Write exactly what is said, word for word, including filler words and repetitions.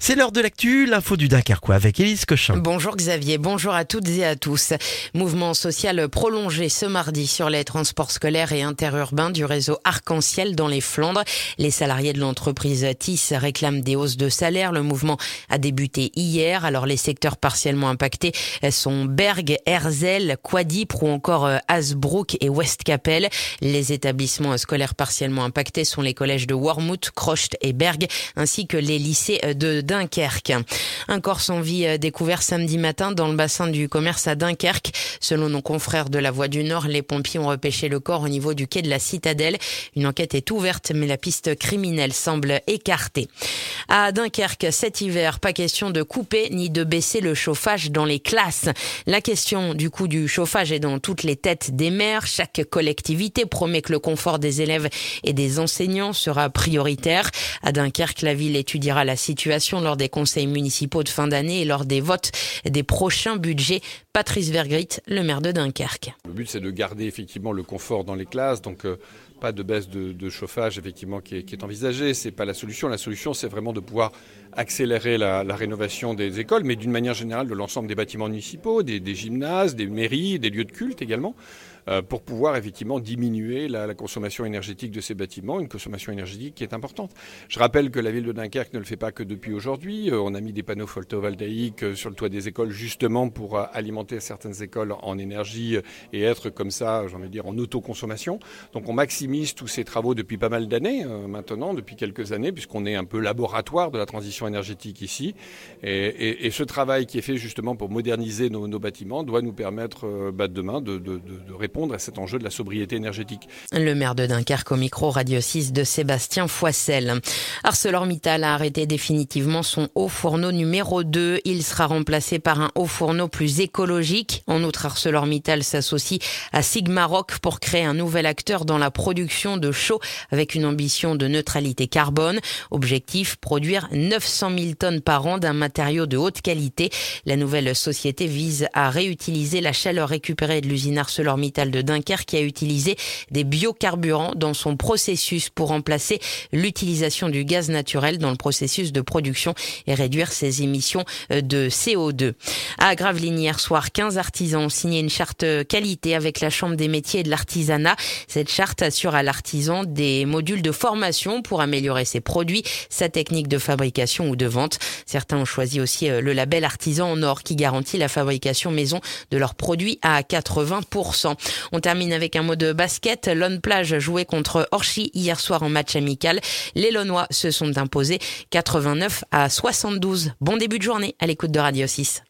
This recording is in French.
C'est l'heure de l'actu, l'info du Dunkerquois avec Élise Cochin. Bonjour Xavier, bonjour à toutes et à tous. Mouvement social prolongé ce mardi sur les transports scolaires et interurbains du réseau Arc-en-Ciel dans les Flandres. Les salariés de l'entreprise T I S réclament des hausses de salaire. Le mouvement a débuté hier. Alors les secteurs partiellement impactés sont Berg, Herzl, Quadipre ou encore Hasbrook et Westkapelle. Les établissements scolaires partiellement impactés sont les collèges de Wormhout, Crocht et Berg ainsi que les lycées de Dunkerque. Un corps sans vie découvert samedi matin dans le bassin du commerce à Dunkerque. Selon nos confrères de la Voix du Nord, les pompiers ont repêché le corps au niveau du quai de la Citadelle. Une enquête est ouverte, mais la piste criminelle semble écartée. À Dunkerque, cet hiver, pas question de couper ni de baisser le chauffage dans les classes. La question du coût du chauffage est dans toutes les têtes des maires. Chaque collectivité promet que le confort des élèves et des enseignants sera prioritaire. À Dunkerque, la ville étudiera la situation lors des conseils municipaux de fin d'année et lors des votes des prochains budgets. Patrice Vergrit, le maire de Dunkerque. Le but, c'est de garder effectivement le confort dans les classes, donc euh, pas de baisse de, de chauffage effectivement qui est, qui est envisagée. C'est pas la solution. La solution, c'est vraiment de pouvoir accélérer la, la rénovation des écoles, mais d'une manière générale de l'ensemble des bâtiments municipaux, des, des gymnases, des mairies, des lieux de culte également, euh, pour pouvoir effectivement diminuer la, la consommation énergétique de ces bâtiments, une consommation énergétique qui est importante. Je rappelle que la ville de Dunkerque ne le fait pas que depuis aujourd'hui. Euh, on a mis des panneaux photovoltaïques euh, sur le toit des écoles justement pour euh, alimenter certaines écoles en énergie euh, et être comme ça, j'ai envie de dire, en autoconsommation. Donc on maximise tous ces travaux depuis pas mal d'années euh, maintenant, depuis quelques années, puisqu'on est un peu laboratoire de la transition énergétique ici. Et, et, et ce travail qui est fait justement pour moderniser nos, nos bâtiments doit nous permettre euh, bah, demain de, de, de, de répondre à cet enjeu de la sobriété énergétique. Le maire de Dunkerque au micro Radio six de Sébastien Foissel. ArcelorMittal a arrêté définitivement son haut fourneau numéro deux. Il sera remplacé par un haut fourneau plus écologique. En outre, ArcelorMittal s'associe à Sigmaroc pour créer un nouvel acteur dans la production de chaux avec une ambition de neutralité carbone. Objectif, produire neuf cent mille tonnes par an d'un matériau de haute qualité. La nouvelle société vise à réutiliser la chaleur récupérée de l'usine ArcelorMittal de Dunkerque qui a utilisé des biocarburants dans son processus pour remplacer l'utilisation du gaz naturel dans le processus de production et réduire ses émissions de C O deux. À Gravelines, hier soir, quinze artisans ont signé une charte qualité avec la Chambre des métiers et de l'artisanat. Cette charte assure à l'artisan des modules de formation pour améliorer ses produits, sa technique de fabrication ou de vente. Certains ont choisi aussi le label Artisan en or qui garantit la fabrication maison de leurs produits à quatre-vingts pour cent. On termine avec un mot de basket. Lone Plage jouait contre Orchy hier soir en match amical. Les Launois se sont imposés quatre-vingt-neuf à soixante-douze. Bon début de journée à l'écoute de Radio six.